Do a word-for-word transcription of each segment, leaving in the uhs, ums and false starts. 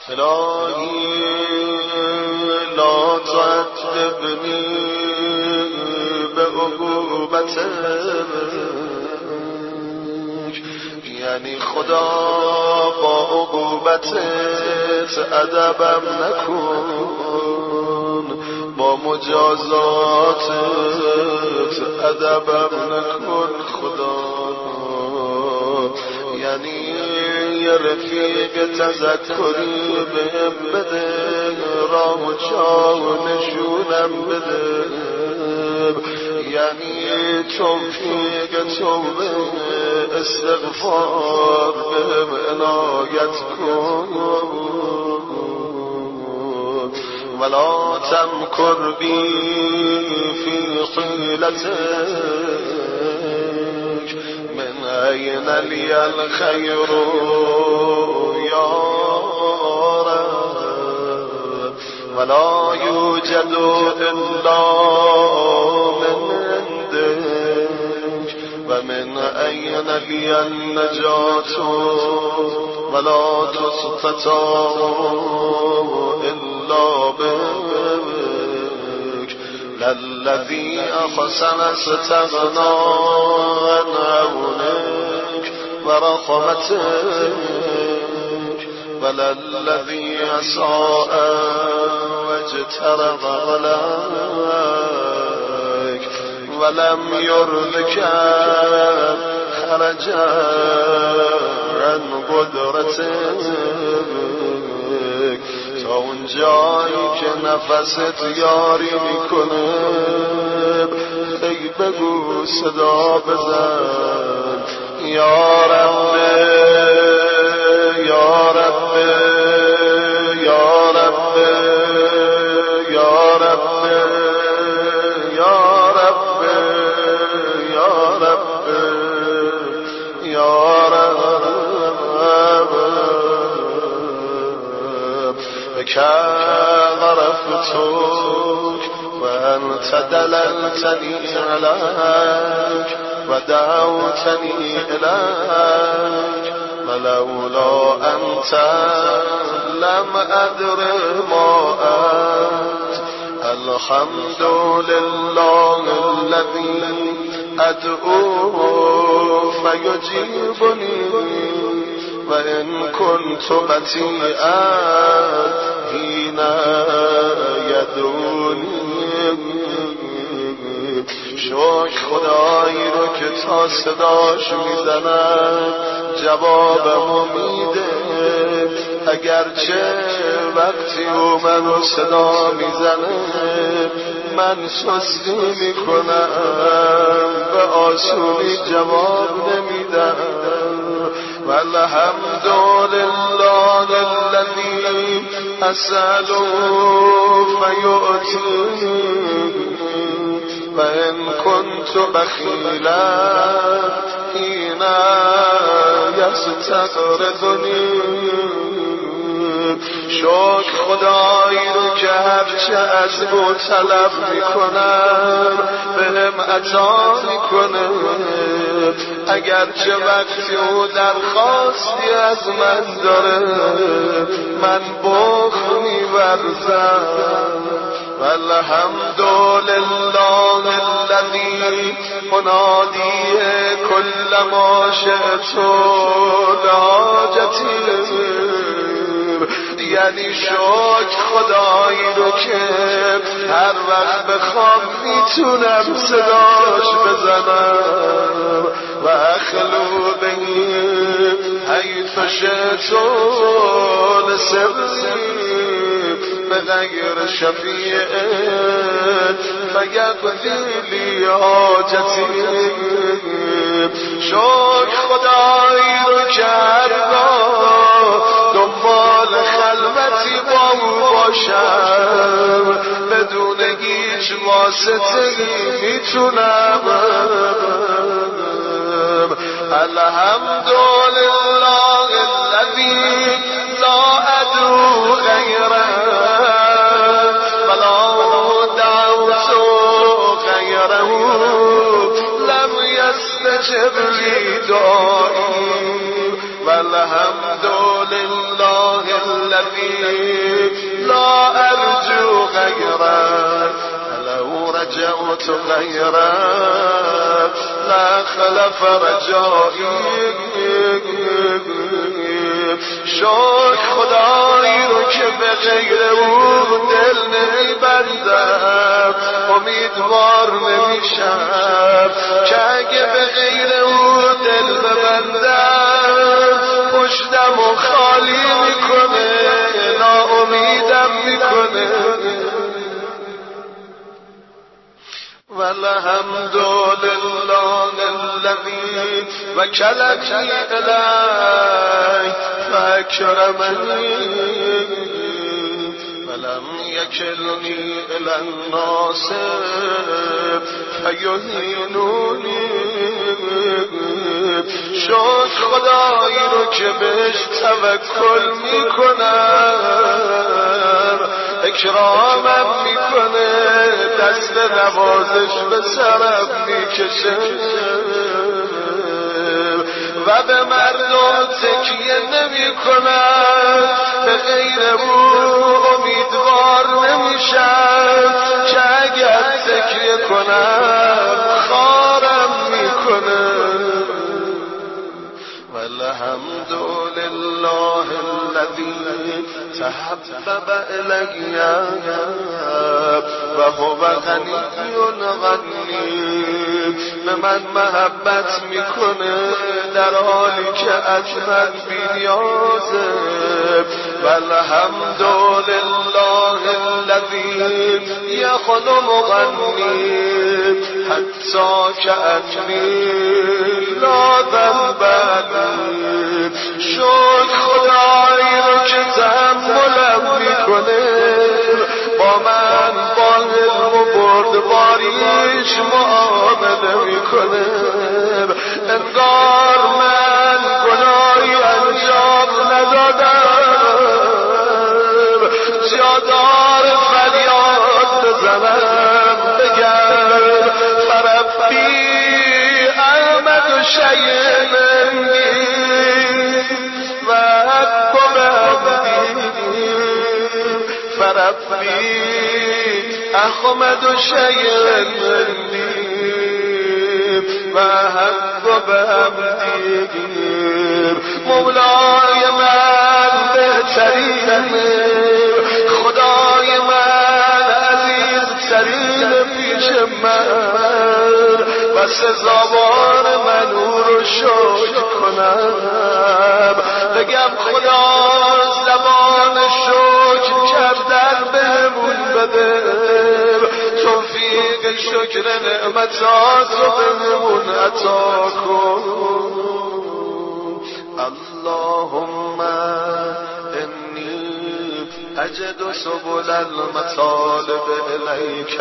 الهی لا تعذبنی به عقوبتک، یعنی خدا با عقوبتت ادبم نکن، با مجازاتت ادبم نکن خدا. یعنی یه رفیق تذکری بهم بده، راه و جا و نشونم بده، یعنی توفیق توبه استغفار بهم عنایت کن. ولا تمکر بی فی حیلتک، من این لی الخیر یا رب، ولا یوجد الا من عندک، و من این لی النجات ولا تستطاع الا بک، للذی احسن استغنا عن عونک و رحمتک، وللذی اساء واجترأ عليک ولم یرضک خرجا عن قدرتک. تا اون جایی که نفست یاری میکنه ای بگو صدا بزن یا رب یا رب یا رب یا رب یا رب یا رب یا رب بك غرفتك وأنت دللتني عليك ودعوتني إليك، ولولا أنت لم أدر ما أنت. الحمد لله الذي أدعوه فيجيبني، وإن كنت بطيئا حين يدعوني. شکر خدایی رو که تا صداش میزنم جوابمو میده، اگرچه وقتی او منو صدا میزنه من سستی میکنم و آسونی جواب نمیدم. والحمد لله الذي أسأل فيؤتي، وإن كنت بخيلا حين يستغرضني. شکر خدایی رو که هرچه از او طلب میکنم بهم عطا میکنه، اگرچه وقتی او درخواستی از من داره من بخل میورزم. والحمد لله الذي منادی كل ما شئت لحاجتی. یعنی شکر خدایی رو که هر وقت بخوام میتونم صداش بزنم و اخلو بهی حیث شئت لسری بغیر شفیع فیقضی لی حاجتی. شکر خدایی رو که هرگاه دنبال خلوتی با او باشم بدون هیچ واسطه‌ای میتونم. الحمد لله الذي لا ادعو غیره ولا دعوت غیره لم يستجب لي دعائي. والحمد لله الذي لا أرجو غيره لو رجعت غيره لا خلف رجائي شکر خدایی رو که به غیر او دل نمیبندم امیدوار نمیشم که اگه به غیر او دل ببندم پشتم و خالی میکنه ناامیدم میکنه والحمد لله الذي وكلني إليه فأكرمني ولم يكلني إلى الناس فيهينوني شکر خدایی رو که بهش توکل میکنم اکرامم میکنه دست نوازش به سرم میکشه و به مردم تکیه نمیکنم به غیر او امیدوار نمیشم که اگر تکیه کنم خارم میکنه والحمد لله الذي تحبب إلي وهو غني غني به من محبت میکنه در حالی که از من بی‌نیازه والحمد لله الذي يخلقني حتى كأني لا ذنب لي شکر خدایی رو که تحملم میکنه با من با علم و بردباریش معامله میکنه انگار من گناهی انجام ندادم جادار فریاد بزنم بگم فربی احمد و شیء منی و حق ببدی فربی احمد و شیء منی و حق ببدی مولای من بهترینه خدای من عزیزترین پیش من و سزاوار من او رو شکر کنم بگم خدا زبان شکر کردن بهمون بده توفیق شکر نعمتات رو بهمون عطا کن اللهم انی اجد سبل المطالب الیک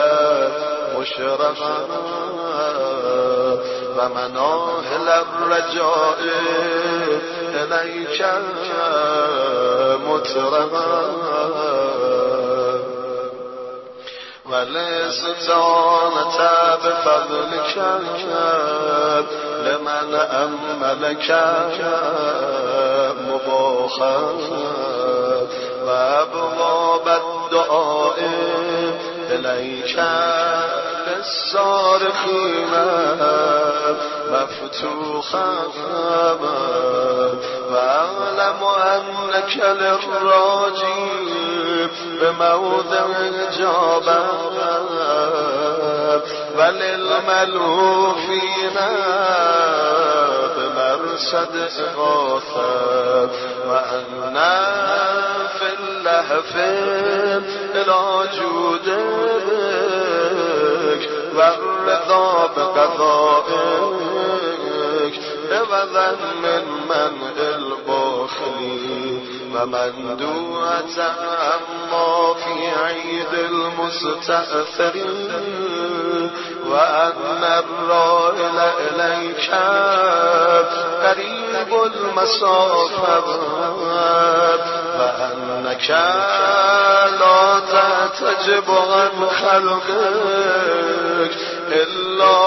مشرقا و مناهل الرجاء الیک مطرقا والاستعانة بفضلك لمن أملك مباخا وأبواب الدعاء إليك للصارخين مفتوحا وأعلم أنك للراجي بموضع إجابة وللملهوفين بمرصد إغاثة وأنا في اللهف إلى جودك والرضا بقضائك عوضا من منع البخل ومندوعة عما في عيد المستأثرين وأن الرائل إليك قريب المسافة وأنك لا تحتجب عن خلقك إلا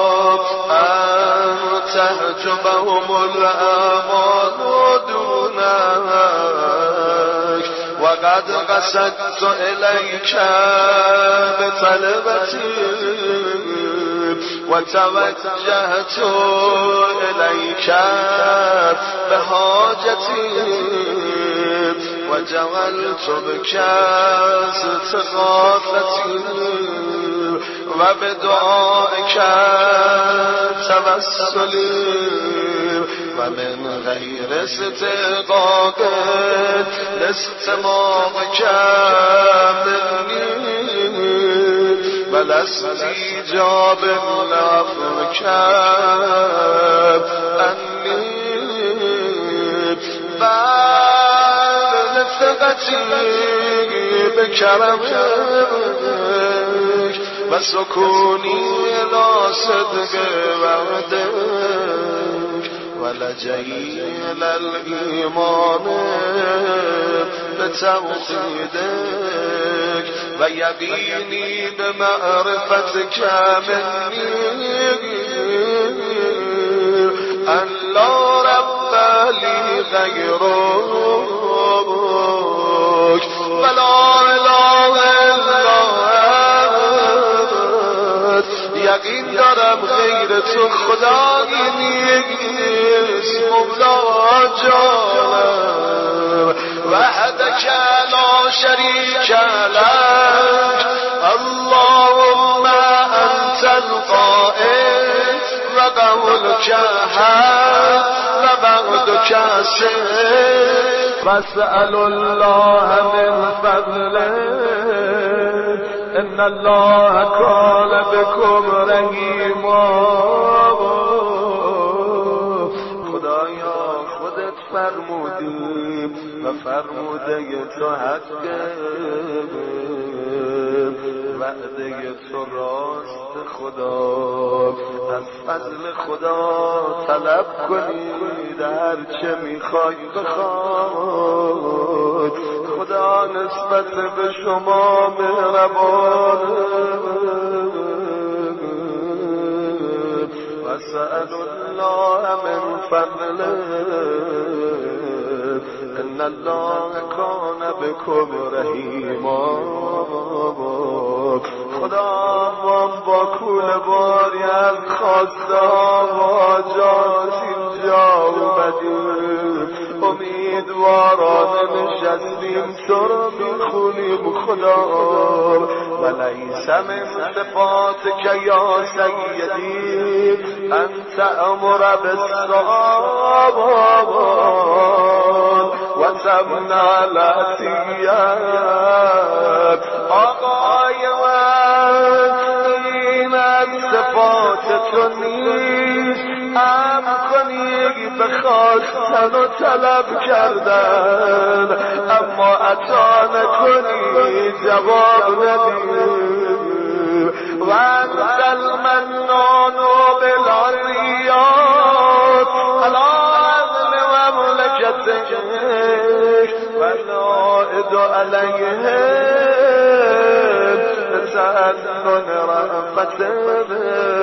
أن تحجبهم الآمال دونها وقد قصدت الیک بطلبتی وتوجهت الیک بحاجتی وجعلت بك استغاثتی وبدعائك توسلی ومن غير استحقاق لاستماعك مني ولا استجاب لأمرك أني بعد ثقتي بكرمك وسكوني إلى صدق وعدك ولجئي إلى الإيمان بتوحيدك ويقيني بمعرفتك مني أن لا رب لي غيرك ولا إله إلا أنت یقین دارم غیر تو خدایی نیست مولا جانم وحدك لا شريك لك اللهم أنت القائل وقولك حق وبعدك سر واسأل الله من فضله ان الله كان بكم رحیما. خدایا خودت فرمودی و فرموده تو حقه، وعده تو راست. خدا از فضل خدا طلب کنید هر چه میخوای بخواد. خدا نسبت به شما مهربانه. واسأل الله من فضله ان الله كان بكم رحیما. خدا ما با کول باری از خواسته و حاجات اینجا اومدیم، امیدوارانه نشستیم تو رو میخونیم. خدا ولیس من صفاتک یا سیدی انت امر بالصواب و تمنع العطیت. آقای من این از صفات تو نیست، امر کنی به خواستن و طلب کردن، اما عطا نکنی جواب ندی. و انت المنان بالعطیات علی اهل مملکتک و العائد علیهم بتأنن رحمتک.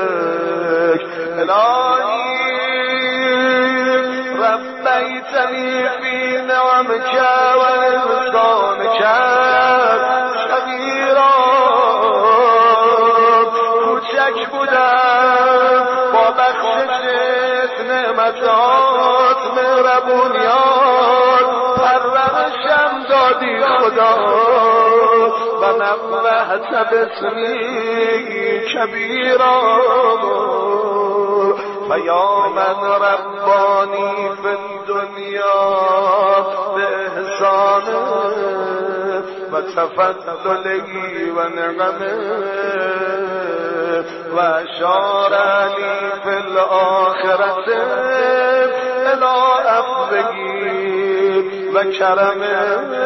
الهی ربیتنی فی نعمک و احسانک صغیرا. کوچک بودم با بخششت، نعمتات، مهربونیات پرورشم دادی خدا. و نبهت باسمی کبیرا. و یا من ربانی فی الدنیا به احسانه و تفضلی و نعمه و اشارنی فی الاخرت الی عفوی و کرمه.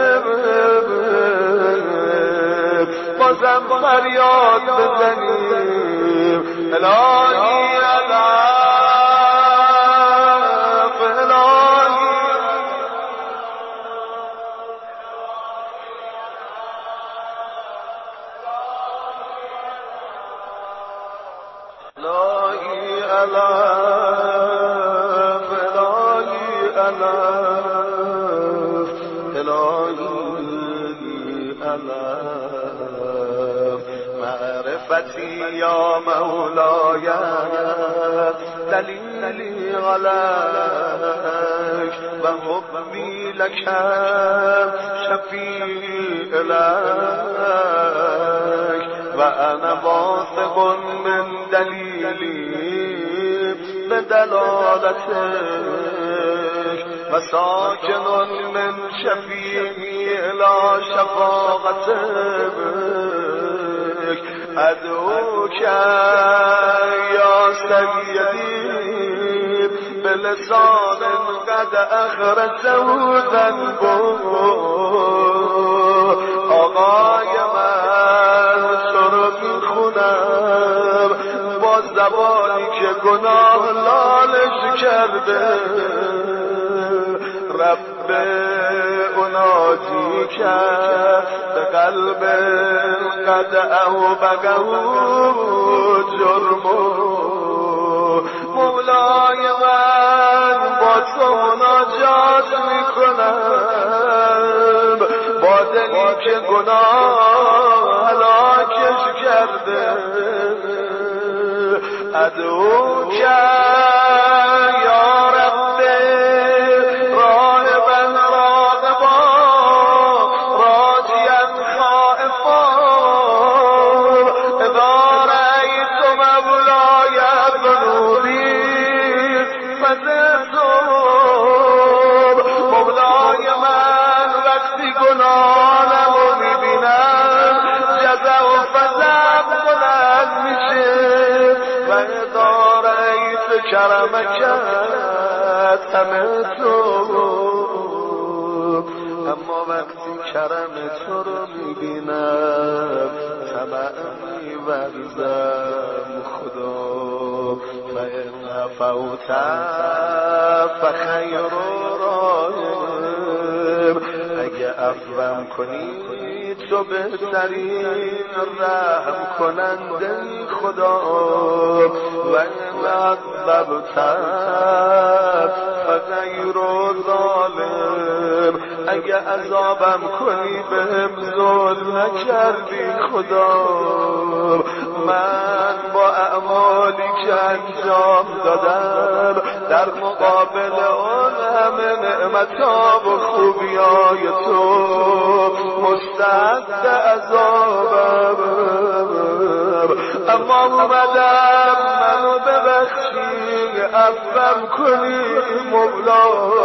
بازم فریاد بزنیم الهی العفو، الهی الهی العفو، الهی العفو، الهی علم معرفتی یا مولاي دلیلی عليك و حبی لك شفیع لك و انا واثق من دلیلی بدلالتك و ساکن من شفیعی الى شفاعتك ادعوك یا سیدی بلسان قد اخرجه ذنبه آقای من تو رو میخونم با زبانی که گناه لالش کرده رب اناجی کرد به قلب قد اوبقه جرمه مولای من با تو مناجات میکنم با دلی که گناه هلاکش کرده ادعوک یا رب راهبا راغبا راجیا خائفا اذا رأیت مولاي ذنوبی فزدتم مولای من وقتی گناهانمو میبینم جزع و فزع بلند میشه و اذا رأیت کرمک تمتم اما وقتی کرم تو رو میبینم طمع میورزم خدا فإن فوت فخیر راهم اگه عفوم کنی تو بهترین رحم کننده خدا و ان عذبت فغیر ظالم اگه عذابم کنی بهم ظلم نکردی خدا من با اعمالی که انجام دادم در مقابل اون همه نعمتها و خوبیای تو مستعد عذابم اما اومدم منو ببخشی عفوم کنی مولا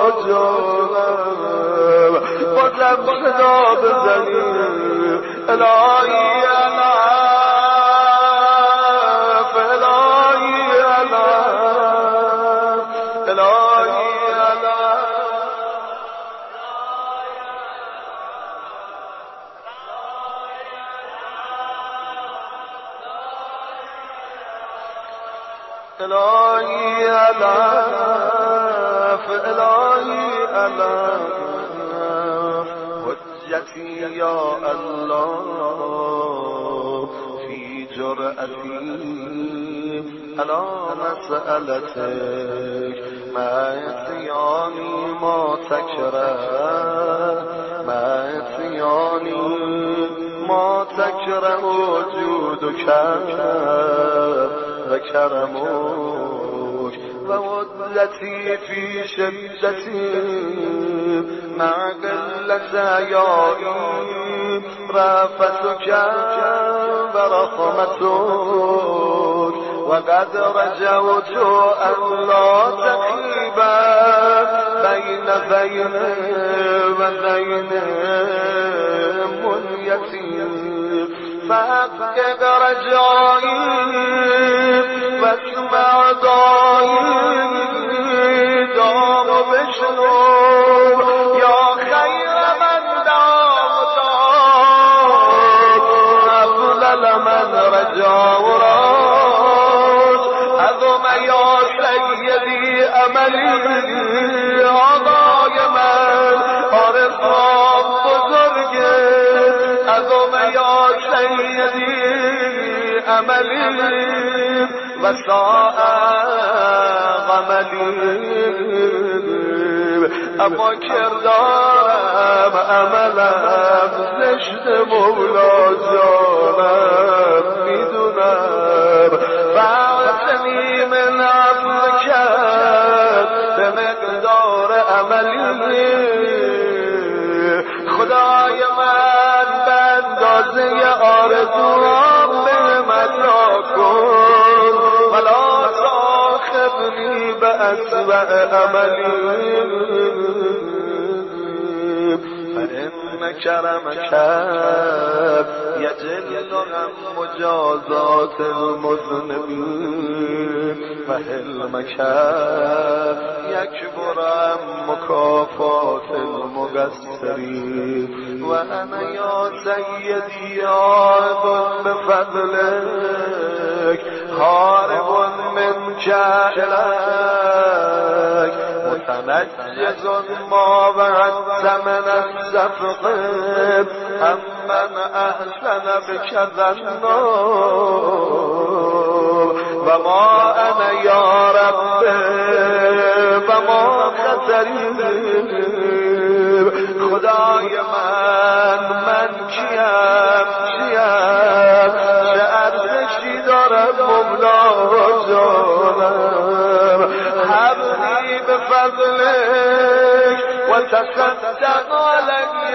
جانم بازم صدا بزنی الهی الف الهی الف الهی الهی الف الهی الف حجتی یا الله فی جرأتی علی مسألتک مع عصیانی ما تکره مع عصیانی ما تکره جودک و کرمک و عدلتی فی شدتی مع قلت عیایی رأفتک و رحمتک و قد رجوت ان لا تخیب بین بین و بین منیتی فحقق رجایی واسمع دعایی دام بشنو یا خیر من دام افضل من رجا و راج عظم یا سیدی عملی آقای من آرزوام بزرگه عظم یا سیدی عملی و ساء عملی اما کردارم عملم زشت مولا جانم میدونم فاعتنی من عفوکت به مقدار عملی خدای من به اندازه آرزوام به متا کن ولا تاخذنی به اسوأ عملی فإن کرمک یجل عن مجازات المذنبین و حلمک یکبر عن مکافات المقصرین و انا یا سیدی عائد بفضلک هارب منک الک متنجز ما وعدت من السفق امن احسن بك ظنوا و ما انا یا رب و ما خطری خدای من من کیم کیم چه ارزشی دارم مولا جانم حبلی بفضلک و تصدق علی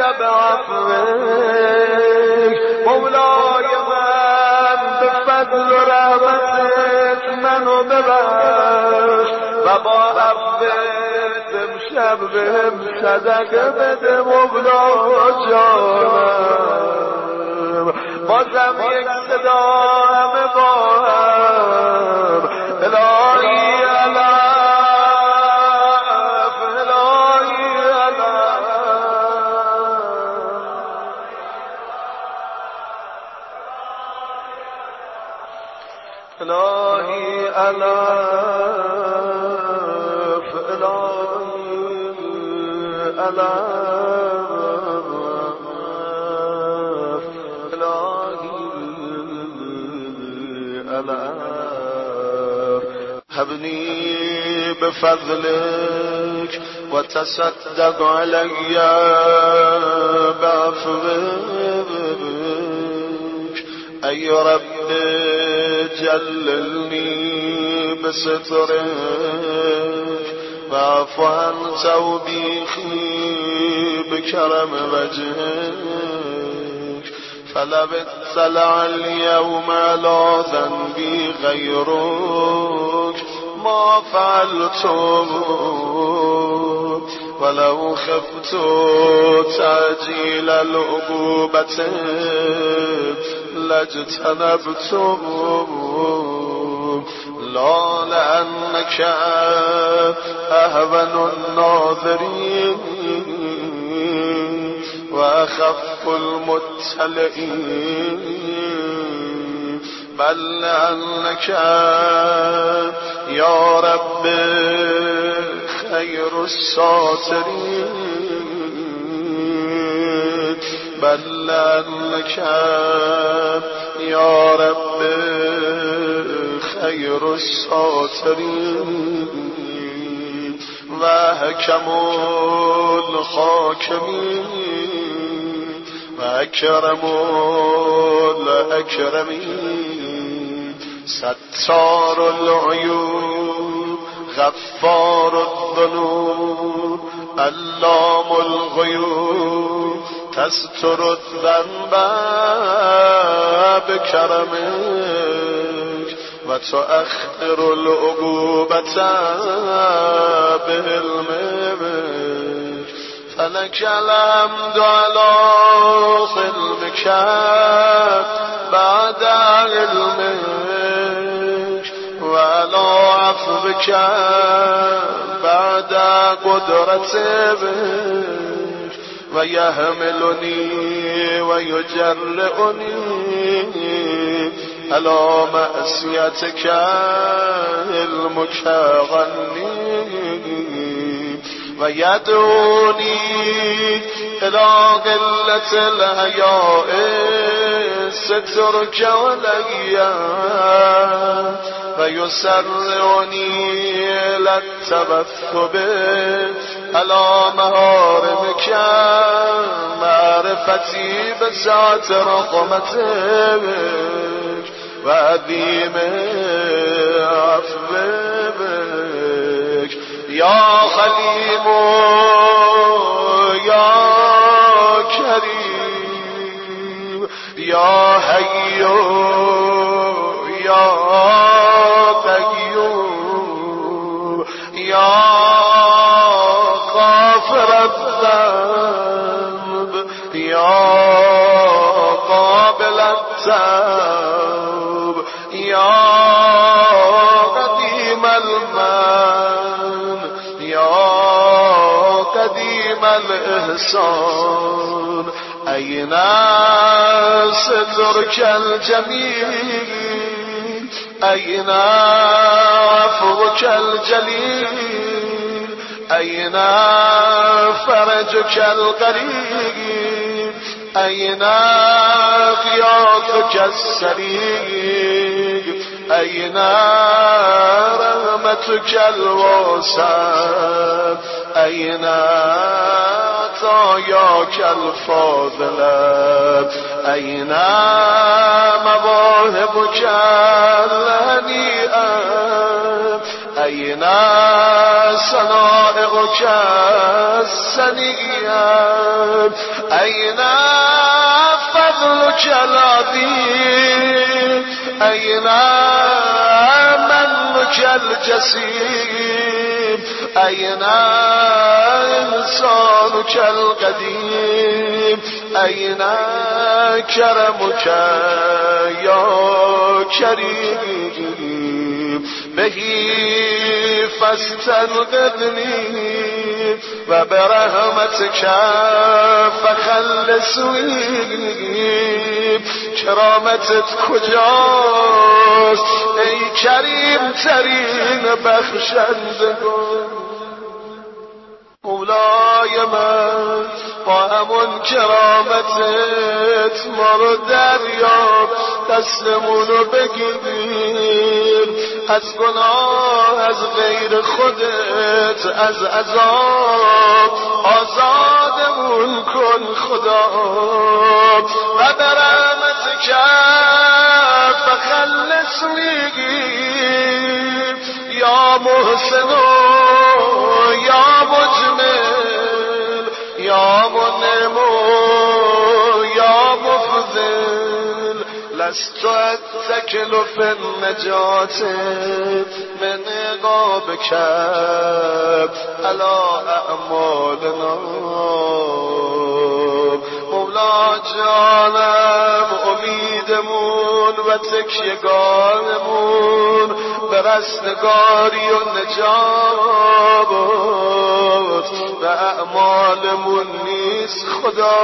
بعفوک مولای من بفضل و رحمتت منو ببخش و با عفوت امشب بهم صدقه بده مولا جانم بازم یک صدا همه با هم الهی علف الهی علف الهی علف الهی علف الألف هبني بفضلك وتصدق علي بعفوك أي رب جللني بسترك واعف عن توبيخي بكرم وجهك فلو اطلع اليوم على ذنبي غيرك ما فعلته ولو خفت تعجيل العقوبة لاجتنبته لا لأنك أهون الناظرين وأخف المطلعين بل لأنك يا رب خير الساترين بل لأنك يا رب خير الساترين وحكم الحاكمين وأكرم الأكرمين ستار العيوب غفار الذنوب علام الغيوب تستر الذنب بكرمك وتؤخر العقوبة بعلمك فلك الحمد على حلمك بعد علمك وعلى عفوك بعد قدرتك ويحملني ويجرئني على معصيتك المكغني ويدعوني إلى قلة الحياء سترك علي ويسرعني إلى التبثب علا محارمک معرفتی به ذات رحمتک و عظیم عفوک یا حلیم یا کریم یا حی یا قیوم یا غافر الذنب یا قابل التوب یا قدیم المن یا قدیم الاحسان این سترک الجمیل این عفوک الجلیل این فرجک القریب این غیاثک السریع این رحمتک الواسع این عطایاک الفاضلة این مواهبک الهنیئة این صنائعک السنیئة این فضلک العظیم این منک الجسیم این احسانک القدیم این کرمک یا کریم بهی فاستنقذنی و برحمتک فخلصنی کرامتت کجاست ای کریم ترین بخشندگان مولای من با همون کرامتت ما رو دریاب دستمون رو بگیر از گناه از غیر خودت از عذاب آزادمون کن خدا و برحمتک فخلصنی یا محسن یا مجمل یا منعم یا مفضل لست اتکل فی النجات من عقابک علی اعمالنا مولا جانم امیدمون و تکیهگاهمون به رستگاری و نجات و اعمالمون نیست خدا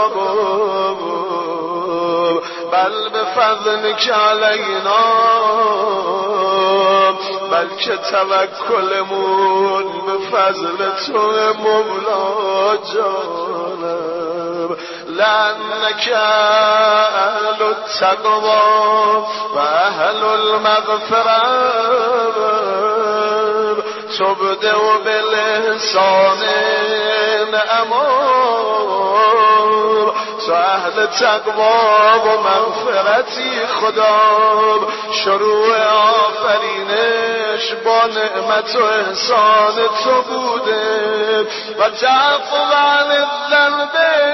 بل به فضلک علینا بلکه توکلمون به فضل تو مولا جانم لأنك أهل التقوى وأهل المغفرة تبدأ بالإحسان أمور تو اهل تقوا و مغفرتی خدا شروع آفرینش با نعمت و احسان تو بوده و تعفو عن الذنب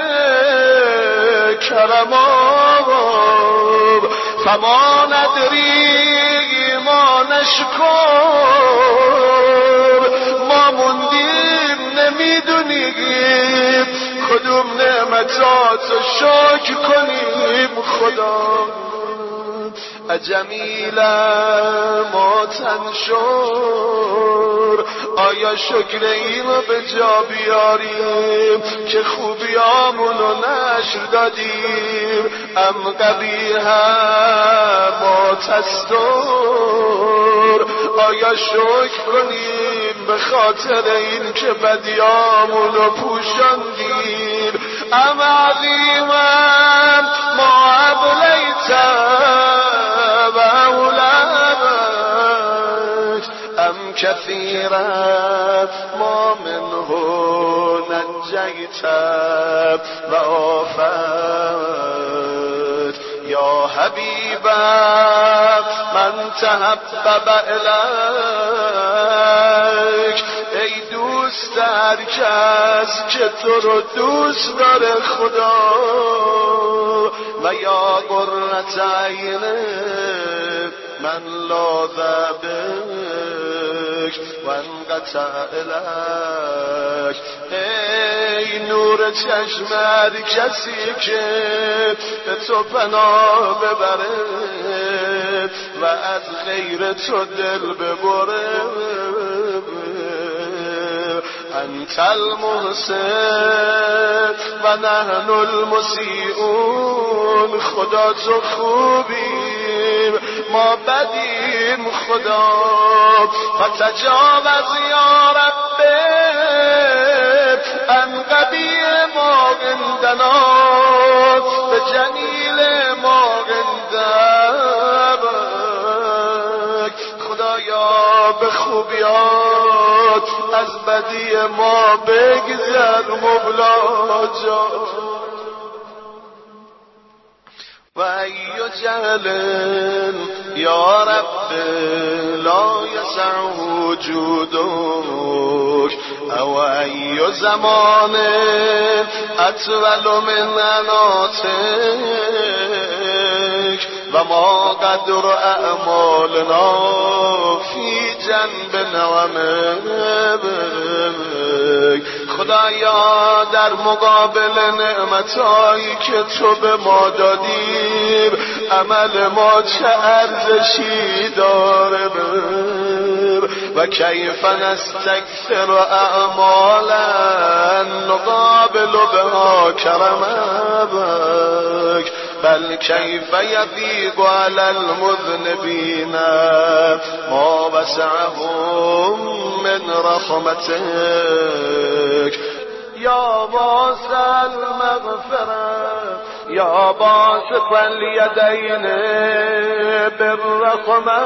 کرماب فما ندری ما نشکر ما موندیم نمیدونیم کدوم نعمتات شکر کنیم خدا اجمیلم ما تنشر آیا شکر اینو به جا بیاریم که خوبیامونو نشر دادیم ام قبیحم ما تستر آیا شکر کنیم به خاطر این که بدیامونو پوشاندیم ام عظیمم ما ابلیتم و اولمت ام کثیرا ما منه نجيت وآفت يا حبيبا من تحبب إليك ای دوست هر کس که تو رو دوست داره خدا و یا قرة عین من لاذ بک و انقطع الیک ای نور چشم هر کسی که به تو پناه ببره و از غیر تو دل ببره انت المحسن و نحن المسیئون خدا تو خوبیم ما بدیم خدا فتجاوز یا رب عن قبیح ما عندنا به جمیل ما عندك خدایا به خوبیات از بدی ما بگذر مولا جان و ای جهل یا رب لا یسع وجودک او ای زمان اطول من اناتک و ما قدر اعمالنا فی جنب نعمک خدایا در مقابل نعمتایی که تو به ما دادیم عمل ما چه ارزشی داره و کیف نستکثر اعمالا نقابل بها کرمک بل کیف یضیق علی المذنبین ما وسعهم من رحمتک یا واسع المغفرة یا باسط الیدین بالرحمة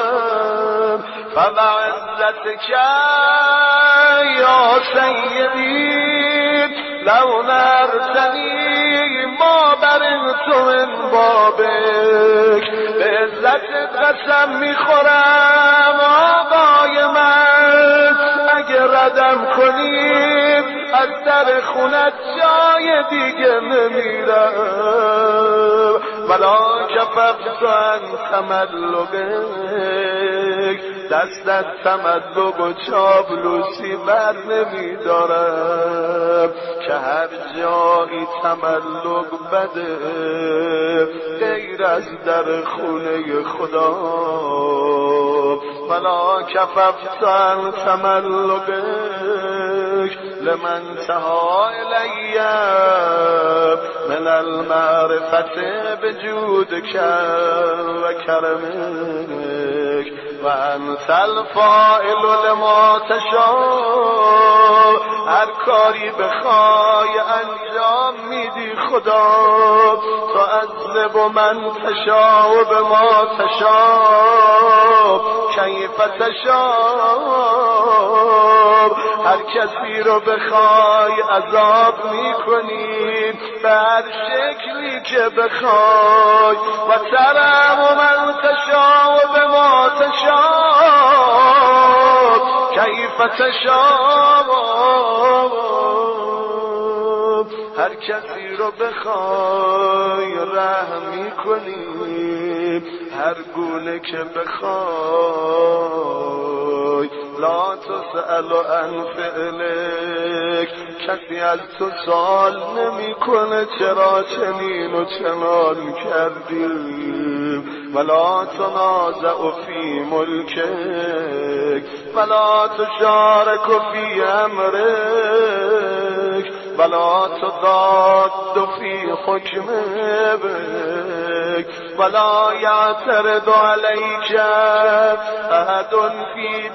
فبعزتك یا سیدی لو نرتنی ما برنت من بابک به عزت قسم میخورم آقای من اگه ردم کنید از در خونت جای دیگه نمیرم ولا کففت عن تملقک دست از تملق و چاپلوسی بر نمیدارم که هر جایی تملق بده غیر از در خونه خدا ولا کففت عن تملقک لمن تها الی من المعرفت بجودک و کرمک و انت الفاعل لما تشاء هر کاری بخوای انجام میدی خدا تعذب من تشاء و به ما تشاء کیف تشاء هر کسی رو بخوای عذاب میکنی به هر شکلی که بخوای و ترم من تشاء و به ما تشاء کیف تشاء هر کسی رو بخوای رحم میکنی هر گونه که بخوای لا تسأل عن فعلک کسی از تو سوال نمیکنه چرا چنین و چنان کردیم ولا تنازع فی ملکک ولا تشارک فی امرک ولا تضاد فی حکمک ولا یعترض علیک احد فی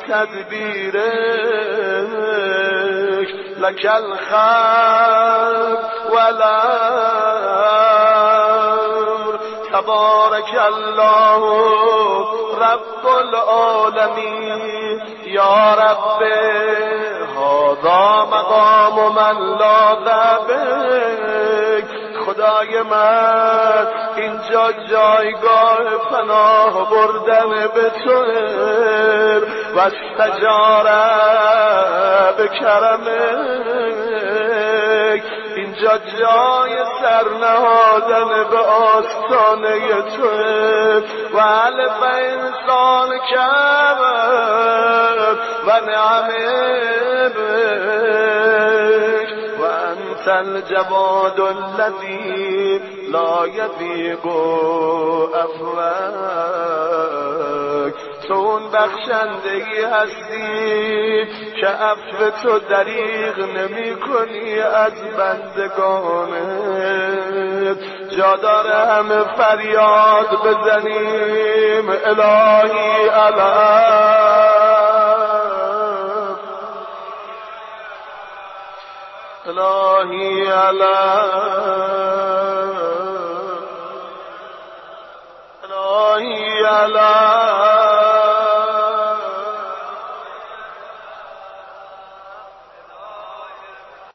تدبیرک لک الخلق والامر تبارک الله رب العالمین. یا رب هذا مقام من لا ذبک. خدای من اینجا جایگاه پناه بردن به توه و استجاره به کرمک. اینجا جای سر نهادن به آستانه توه و الف انسان کم و نعمه بک و انت الجواد الذی لا یضیق عفوک. تو اون بخشندگی هستی که عفو تو دریغ نمی کنی از بندگانت. جا داره همه فریاد بزنیم الهی علم، الهی علم، الهی علم.